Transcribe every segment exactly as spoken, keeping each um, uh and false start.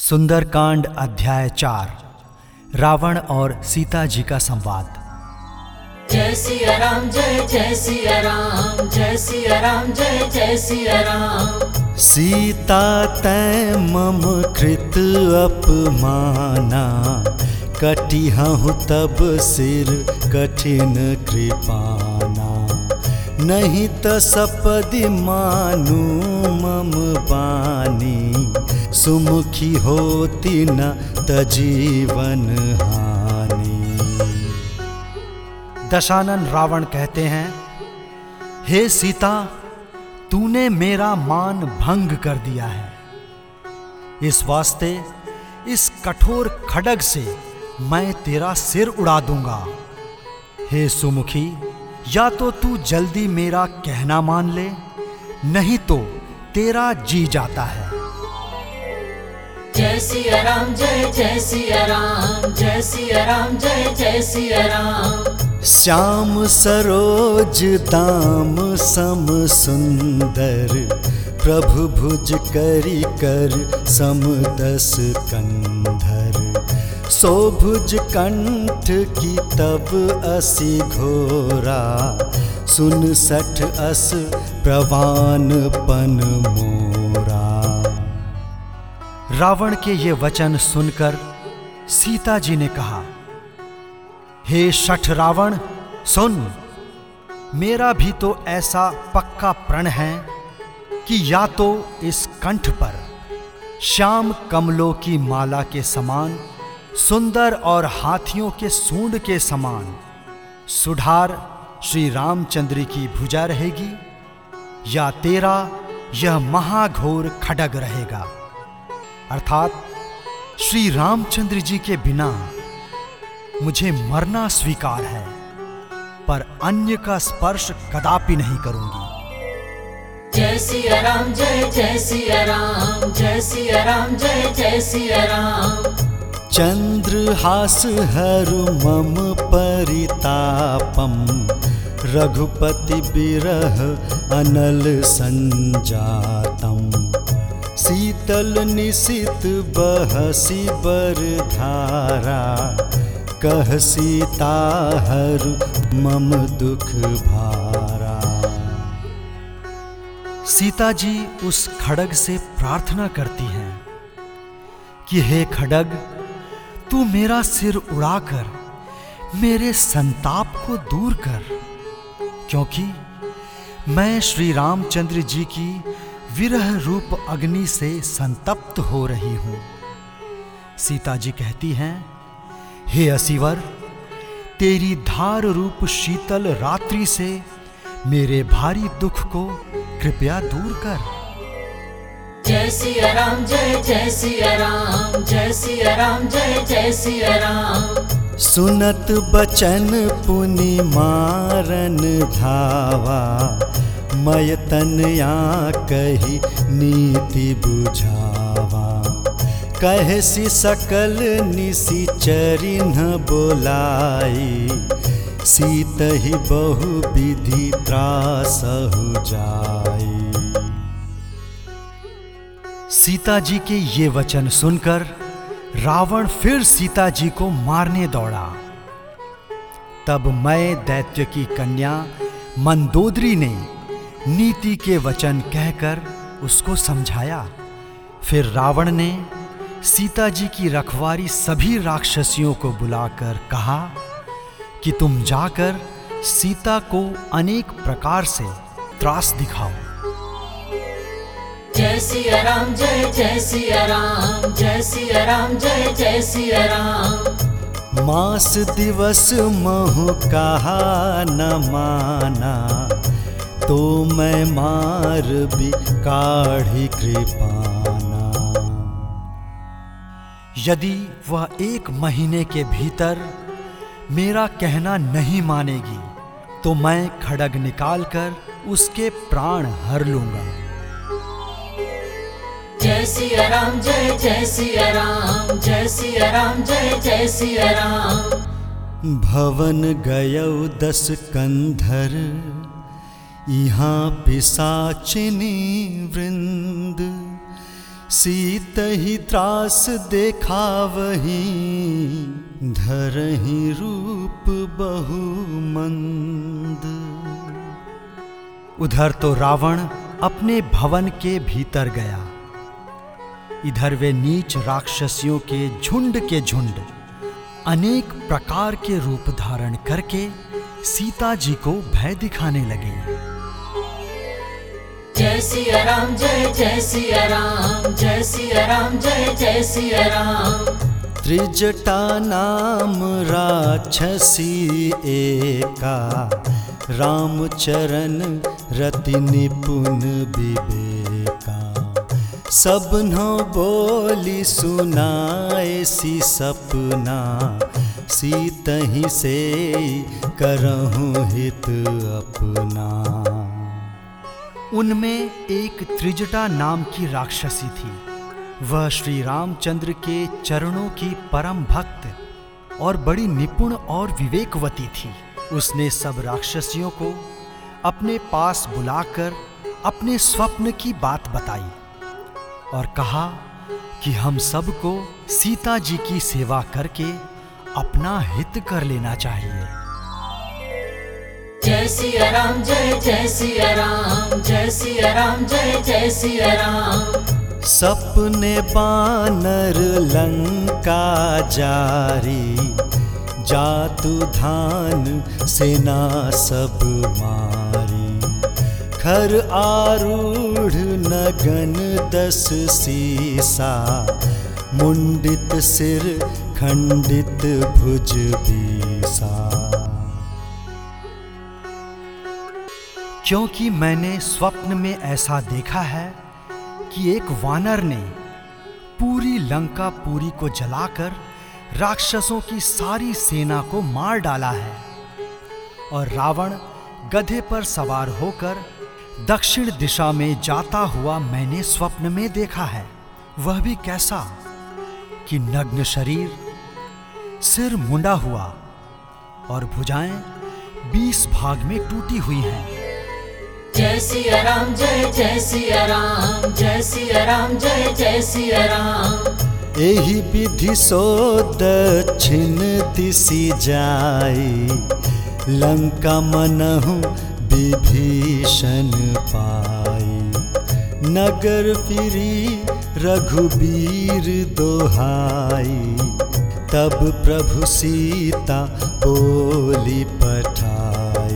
सुंदरकांड अध्याय चार। रावण और सीता जी का संवाद। जय सिया राम जय जय सिया राम, जय सिया राम जय जय सिया राम। सीता तै मम कृत अपमाना, कटिहु तब सिर कठिन कृपाना। नहीं त सपदि मानु मम बानी, सुमुखी होती न तजीवन हानि। दशानन रावण कहते हैं, हे सीता, तूने मेरा मान भंग कर दिया है। इस वास्ते इस कठोर खड्ग से मैं तेरा सिर उड़ा दूंगा। हे सुमुखी, या तो तू जल्दी मेरा कहना मान ले, नहीं तो तेरा जी जाता है। जय सिया राम जय जय सिया राम, जय सिया राम जय जय सिया राम। श्याम सरोज दाम सम सुंदर, प्रभु भुज करी कर सम दस कंधर। सोभुज कंठ की तब असी घोरा, सुन सठ अस प्रवान पन मोरा। रावण के ये वचन सुनकर सीता जी ने कहा, हे शठ रावण, सुन, मेरा भी तो ऐसा पक्का प्रण है कि या तो इस कंठ पर श्याम कमलों की माला के समान सुंदर और हाथियों के सूंड के समान सुधार श्री रामचंद्र की भुजा रहेगी, या तेरा यह महाघोर खड्ग रहेगा। अर्थात श्री रामचंद्र जी के बिना मुझे मरना स्वीकार है, पर अन्य का स्पर्श कदापि नहीं करूंगी। जय सिया राम जय जय सिया राम, जय सिया राम जय जय सिया राम। चंद्रहास हरु मम परितापम, रघुपति बिरह अनल संजातम। शीतल निशित बहसी बरधारा, कह सीता हरु मम दुख भारा। सीता जी उस खड्ग से प्रार्थना करती हैं कि हे खड्ग, तू मेरा सिर उड़ाकर मेरे संताप को दूर कर, क्योंकि मैं श्री रामचंद्र जी की विरह रूप अग्नि से संतप्त हो रही हूं। सीता जी कहती हैं, हे असीवर, तेरी धार रूप शीतल रात्रि से मेरे भारी दुख को कृपया दूर कर। जय सिया राम जय जय सिया राम, जय सिया राम जय जय सिया राम। सुनत बचन पुनि मारन धावा, मय तनया कही नीति बुझावा। कहसी सकल निशिचरिन बोलाई, सीतहि बहु विधि त्रासहु जाई। सीता जी के ये वचन सुनकर रावण फिर सीता जी को मारने दौड़ा। तब मैं दैत्य की कन्या मंदोदरी ने नीति के वचन कहकर उसको समझाया। फिर रावण ने सीता जी की रखवारी सभी राक्षसियों को बुलाकर कहा कि तुम जाकर सीता को अनेक प्रकार से त्रास दिखाओ। जय सिया राम जय जय सिया राम, जय सिया राम जय जय सिया राम। मास दिवस महु कहा न माना, तो मैं मार भी काढ़ी कृपाना। यदि वह एक महीने के भीतर मेरा कहना नहीं मानेगी, तो मैं खड्ग निकालकर उसके प्राण हर लूंगा। जय सिया राम जय जय सिया राम, जय सिया राम जय जय सिया राम। भवन गयौ दस कंधर, यहाँ पिशाचिनी वृंद। सीत ही त्रास देखा वही, धरहि रूप बहु मंद। उधर तो रावण अपने भवन के भीतर गया, इधर वे नीच राक्षसियों के झुंड के झुंड अनेक प्रकार के रूप धारण करके सीता जी को भय दिखाने लगे। जय सिया राम जय जय सिया राम, जय सिया राम जय जय सिया राम। त्रिजटा नाम राक्षसी एका, रामचरण रति निपुण विवेका। सबनो बोली सुनाए सी सपना, सीतहि से करहूँ हित अपना। उनमें एक त्रिजटा नाम की राक्षसी थी। वह श्री रामचंद्र के चरणों की परम भक्त और बड़ी निपुण और विवेकवती थी। उसने सब राक्षसियों को अपने पास बुलाकर अपने स्वप्न की बात बताई और कहा कि हम सबको सीता जी की सेवा करके अपना हित कर लेना चाहिए। जय सिया राम जय जय सिया राम, जय सिया राम जय जय सिया राम। सपने बानर लंका जारी, जातु धान सेना सब मारी। खर आरूढ़ नगन दस सीसा, मुंडित सिर खंडित भुज बीसा। क्योंकि मैंने स्वप्न में ऐसा देखा है कि एक वानर ने पूरी लंका पुरी को जलाकर राक्षसों की सारी सेना को मार डाला है, और रावण गधे पर सवार होकर दक्षिण दिशा में जाता हुआ मैंने स्वप्न में देखा है। वह भी कैसा कि नग्न शरीर, सिर मुंडा हुआ और भुजाएं बीस भाग में टूटी हुई हैं। जय सिया राम जय जय सिया राम, जय सिया राम जय जय सिया राम। एहि विधि सो दक्षिण दिशि जाई, लंका मनहु विभीषण पाई। नगर फिरी रघुबीर दोहाई, तब प्रभु सीता बोली पठाई।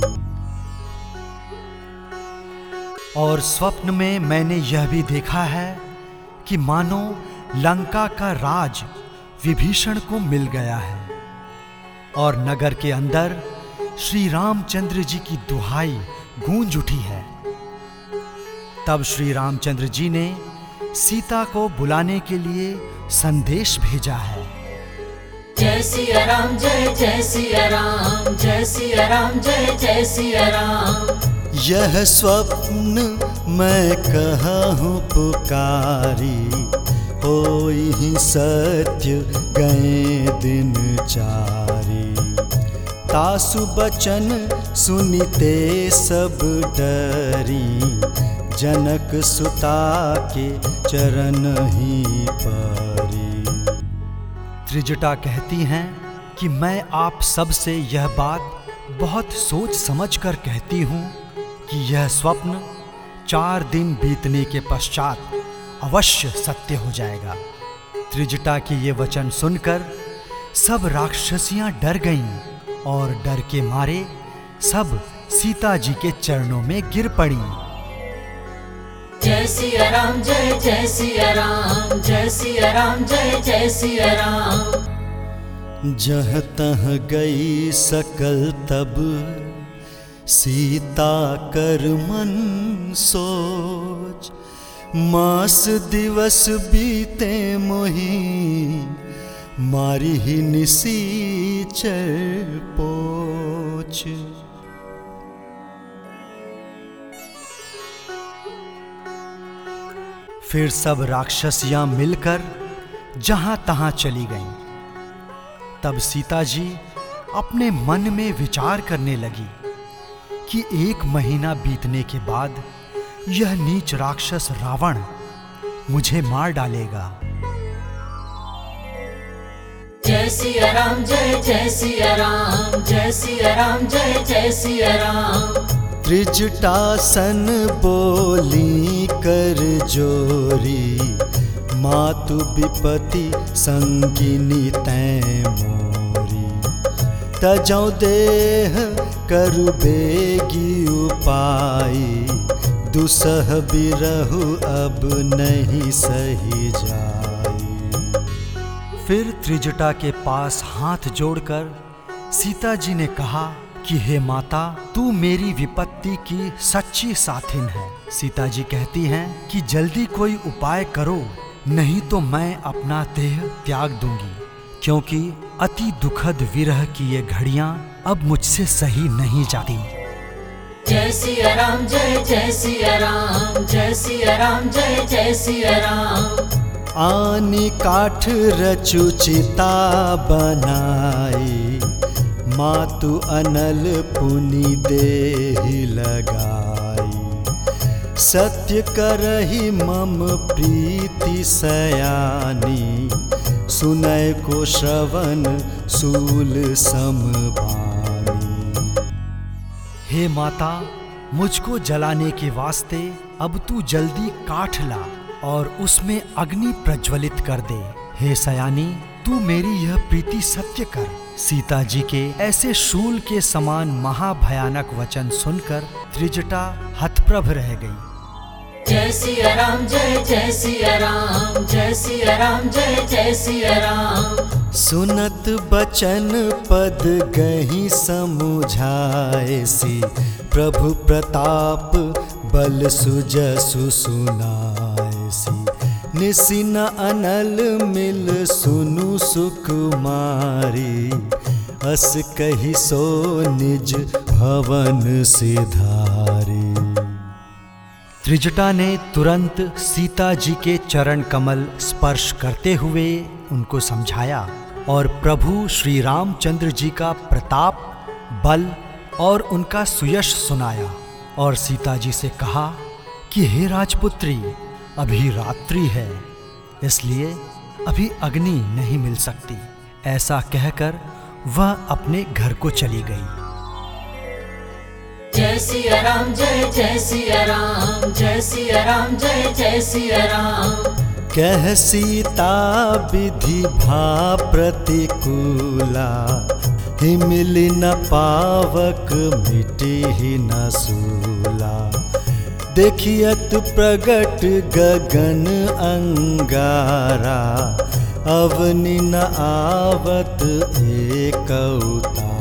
और स्वप्न में मैंने यह भी देखा है कि मानो लंका का राज विभीषण को मिल गया है, और नगर के अंदर श्री रामचंद्र जी की दुहाई गूंज उठी है। तब श्री रामचंद्र जी ने सीता को बुलाने के लिए संदेश भेजा है। जय सिया राम जय जय सिया राम, जय सिया राम जय जय सिया राम। यह स्वप्न मैं कहूँ पुकारी, होई सत्य गए दिन चारी। तासु बचन सुनिते सब डरी, जनक सुता के चरण ही परी। त्रिजटा कहती हैं कि मैं आप सब से यह बात बहुत सोच समझ कर कहती हूँ कि यह स्वप्न चार दिन बीतने के पश्चात अवश्य सत्य हो जाएगा। त्रिजटा के ये वचन सुनकर सब राक्षसियां डर गईं और डर के मारे सब सीता जी के चरणों में गिर पड़ी। जय सिया राम जय जय सिया राम, जय सिया राम जय जय सिया राम। जह तह गई सकल तब, सीता कर मन सोच। मास दिवस बीते मोही, मारी ही निसीचर पोच। फिर सब राक्षसियां मिलकर जहां तहां चली गईं। तब सीता जी अपने मन में विचार करने लगी कि एक महीना बीतने के बाद यह नीच राक्षस रावण मुझे मार डालेगा। जय सिया राम जय जय सिया राम, जय सिया राम जय जय सिया राम। त्रिजटासन बोली कर जोरी, मातु विपति संगिनी तै मोरी। तजौ देह करु बेगी उपाई, दुसह बिरहु अब नहीं सही जाई। फिर त्रिजटा के पास हाथ जोड़कर सीता जी ने कहा कि हे माता, तू मेरी विपत्ति की सच्ची साथिन है। सीता जी कहती हैं कि जल्दी कोई उपाय करो, नहीं तो मैं अपना देह त्याग दूंगी, क्योंकि अति दुखद विरह की ये घड़ियां अब मुझसे सही नहीं जाती। जय सिया राम जय जय सिया राम, जय सिया राम जय जय सिया राम। आनी काठ रचु चिता बनाई, मातु अनल पुनि देहि लगाई। सत्य करहि मम प्रीति सयानी, सुनय को श्रवण सूल समबानी। हे माता, मुझको जलाने के वास्ते अब तू जल्दी काठ ला और उसमें अग्नि प्रज्वलित कर दे। हे सयानी, तू मेरी यह प्रीति सत्य कर। सीता जी के ऐसे शूल के समान महाभयानक वचन सुनकर त्रिजटा हतप्रभ रह गई। जय सिया राम जय जय सिया राम, जय सिया राम जय जय सिया राम। सुनत बचन पद गही समुझाए सी, प्रभु प्रताप बल सुजसु सुनाए सी। निसिन अनल मिल सुनु सुकुमारी, अस कही सो निज भवन सिधारी। त्रिजटा ने तुरंत सीता जी के चरण कमल स्पर्श करते हुए उनको समझाया और प्रभु श्री रामचंद्र जी का प्रताप, बल और उनका सुयश सुनाया और सीता जी से कहा कि हे राजपुत्री, अभी रात्रि है, इसलिए अभी अग्नि नहीं मिल सकती। ऐसा कहकर वह अपने घर को चली गई। जय सिया राम जय जय सिया राम, जय सिया राम जय जय सिया राम। कह सीता विधि भा प्रतिकूला, हिमिली न पावक मिटी ही न सूला। देखियत प्रगट गगन अंगारा, अवनि न आवत एक उतारा।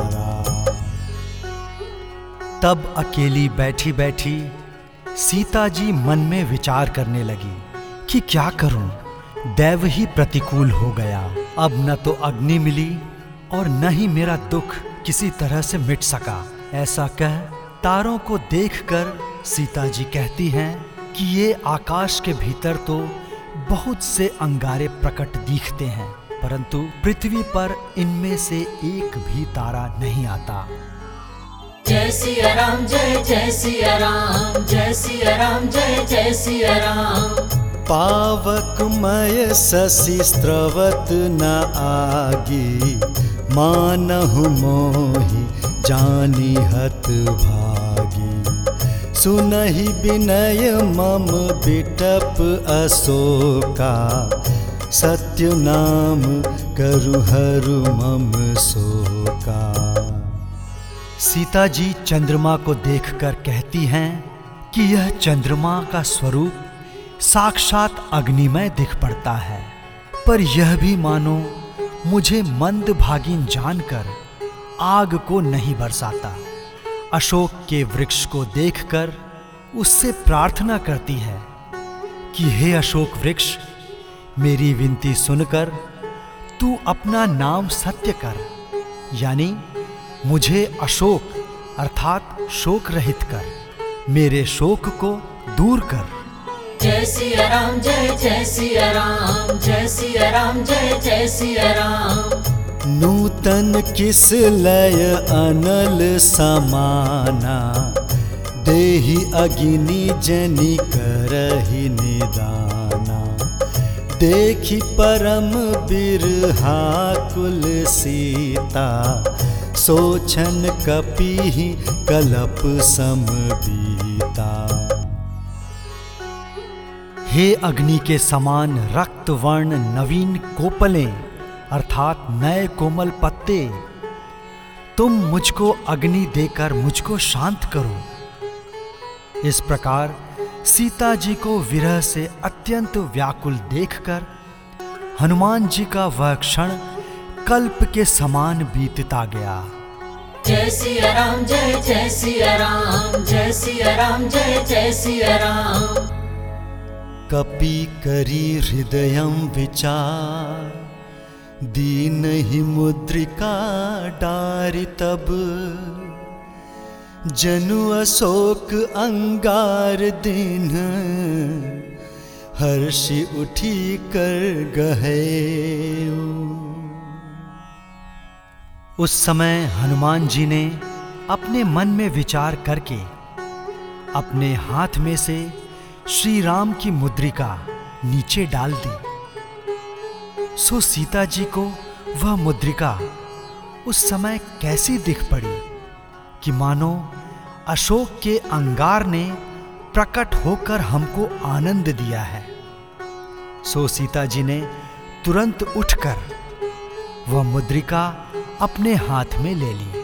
तब अकेली बैठी बैठी सीता जी मन में विचार करने लगी कि क्या करूं, दैव ही प्रतिकूल हो गया। अब न तो अग्नि मिली और न ही मेरा दुख किसी तरह से मिट सका। ऐसा कह तारों को देखकर सीता जी कहती हैं कि ये आकाश के भीतर तो बहुत से अंगारे प्रकट दिखते हैं, परंतु पृथ्वी पर इनमें से एक भी तारा नहीं आता। जय सिया राम जय जय सिया राम, जय सिया राम जय जय सिया राम। पावकमय शशि स्त्रवत न आगी, मानहु मोहि जानी हत भागी। सुनहि विनय मम बिटप अशोका, सत्य नाम करु हरु मम शोका। सीता जी चंद्रमा को देखकर कहती हैं कि यह चंद्रमा का स्वरूप साक्षात अग्निमय दिख पड़ता है, पर यह भी मानो मुझे मंदभागिन जानकर आग को नहीं बरसाता। अशोक के वृक्ष को देखकर उससे प्रार्थना करती है कि हे अशोक वृक्ष, मेरी विनती सुनकर तू अपना नाम सत्य कर, यानी मुझे अशोक अर्थात शोक रहित कर, मेरे शोक को दूर कर। जय सिया राम जय जय सिया राम, जय सिया राम जय जय सिया राम। नूतन किस लय अनल समाना, देहि अग्नि जनि करहि निदाना। देखी परम बिरहा कुल सीता, सोचन कपि कलप सम बीता। हे अग्नि के समान रक्त वर्ण नवीन कोपलें अर्थात नए कोमल पत्ते, तुम मुझको अग्नि देकर मुझको शांत करो। इस प्रकार सीता जी को विरह से अत्यंत व्याकुल देखकर हनुमान जी का वह क्षण कल्प के समान बीतता गया। जय सिया राम जय जय सिया राम, जय सिया राम जय जय सिया राम। कपि करी हृदयं विचार, दीनहि मुद्रिका डारि तब। जनु अशोक अंगार दीन, हर्षि उठी कर गहेउ। उस समय हनुमान जी ने अपने मन में विचार करके अपने हाथ में से श्री राम की मुद्रिका नीचे डाल दी। सो सीता जी को वह मुद्रिका उस समय कैसी दिख पड़ी कि मानो अशोक के अंगार ने प्रकट होकर हमको आनंद दिया है। सो सीता जी ने तुरंत उठकर वह मुद्रिका अपने हाथ में ले ली।